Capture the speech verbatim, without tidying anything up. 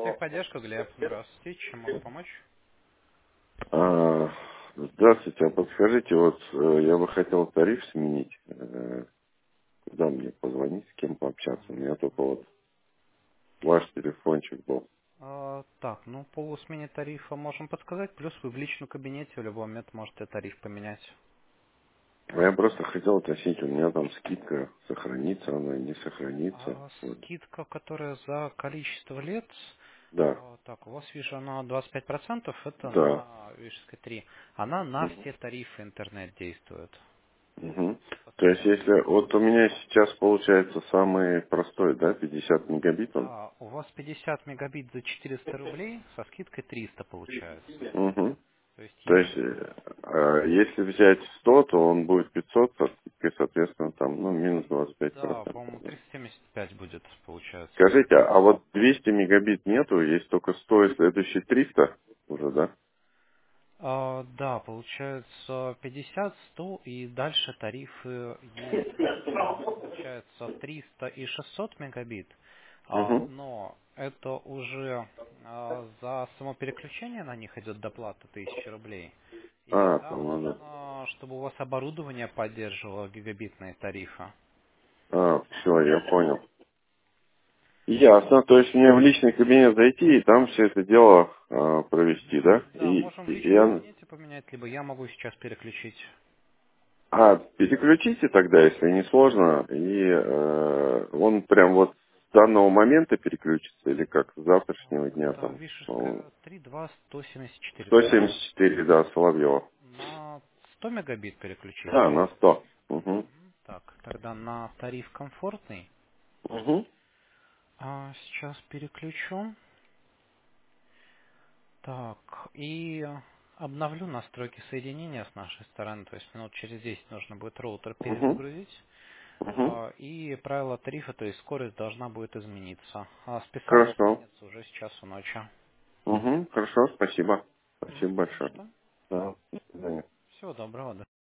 Техподдержка, Глеб. Здравствуйте. Чем могу помочь? А, здравствуйте, а подскажите, вот э, я бы хотел тариф сменить. Э, Куда мне позвонить, с кем пообщаться? У меня только вот ваш телефончик был. А, так, ну по смене тарифа можем подсказать, плюс вы в личном кабинете в любой момент можете тариф поменять. А я просто хотел уточнить, у меня там скидка сохранится, она не сохранится. А Вот. скидка, которая за количество лет, Да, а, так, у вас, вижу, она двадцать пять процентов, это да. на Вишерской три. Она на Мгм. все тарифы интернет действует. Мгм. То есть Постоянно. если, вот у меня сейчас получается самый простой, да, пятьдесят мегабит он? Да, у вас пятьдесят мегабит за четыреста рублей, со скидкой триста получается. Угу. То есть То есть, если э, а если взять сто, то он будет пятьсот, со скидкой, соответственно, там, ну, минус двадцать пять Да, процентов. по-моему, триста семьдесят пять будет, получается. Скажите, а вот двести мегабит нету, есть только сто и следующий триста уже, да? А, да, получается пятьдесят, сто и дальше тарифы есть, а, получается триста и шестьсот мегабит, а, Угу. но это уже а, за само переключение на них идет доплата тысяча рублей. И А, там там надо. нужно, чтобы у вас оборудование поддерживало гигабитные тарифы. А, все, я понял. Ясно, то есть мне в личный кабинет зайти и там все это дело а, провести, да? Да, И, можем и, в и личном я- кабинете поменять, либо я могу сейчас переключить. А, переключите тогда, если не сложно, и э, он прям вот с данного момента переключится, или как с завтрашнего дня Да, там, ну, Вишерская три два сто семьдесят четыре, сто да? семьдесят четыре, да, Соловьева. На сто мегабит переключить? Да, на сто. Угу. Мгм. Так, тогда на тариф комфортный. Угу. А, сейчас переключу. Так, и обновлю настройки соединения с нашей стороны. То есть минут через десять нужно будет роутер Угу. перезагрузить. Угу. А, и правила тарифа, то есть скорость должна будет измениться. А списание Хорошо. изменится уже с часу ночи. Угу. Хорошо, спасибо. Мгм, Спасибо не за большое. что. Да, до свидания. Всего доброго.